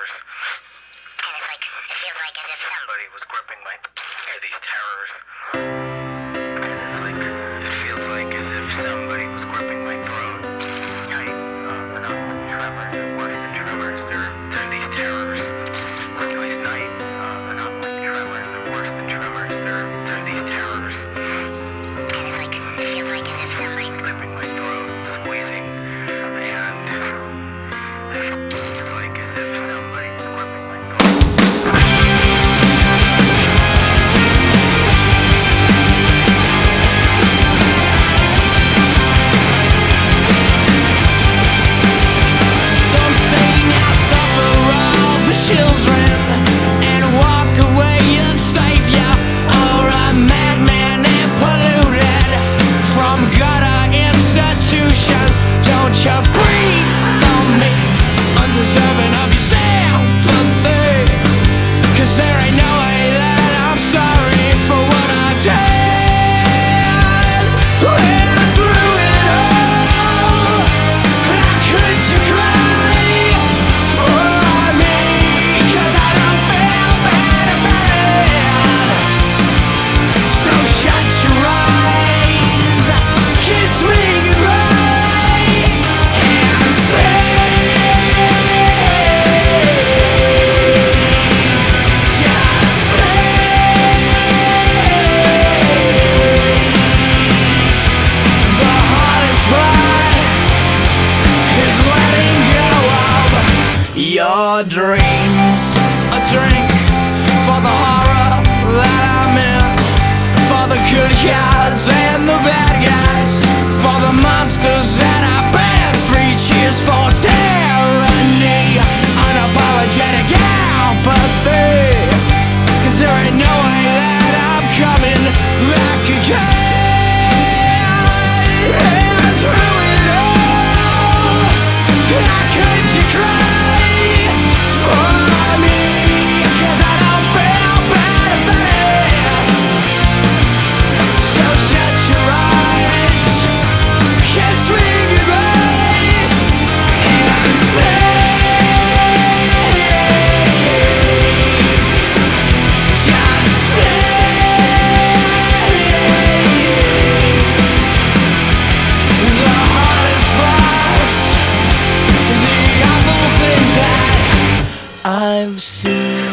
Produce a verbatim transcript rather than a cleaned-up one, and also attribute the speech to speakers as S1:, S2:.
S1: terrors. And it's like, it feels like as if somebody was gripping my, yeah, these terrors. And it's like, it feels like as if somebody was gripping my throat. Night, uh, but not like tremors, they're worse than tremors, they're, they're these terrors. Anyways, night, uh, but not like tremors, they're worse than tremors, they're, they're these terrors. And it's like, it feels like as if somebody was gripping my throat, squeezing, and it feels like as if somebody was gripping my throat.
S2: Some say now suffer all the children and walk away a savior or a madman and polluted from gutter institutions. Don't you breathe on me, undeserving of your sympathy, 'cause there ain't no way that I'm sorry for what I did. When through it all, how could you cry for me? 'Cause I don't feel bad about it. So shut your eyes, kiss me goodbye, and say, just say, the hardest part is letting go of your dreams. A drink for the horror that I'm in, for the good guys and the bad guys, for the monsters that I've been. Three cheers for tyranny, unapologetic apathy, 'cause there ain't no way that I'm coming back again. And through it all, how could you cry for me? 'Cause I don't feel bad about it. So shut your eyes, kiss me goodbye, and say, just say, the hardest part, the awful things that I've seen.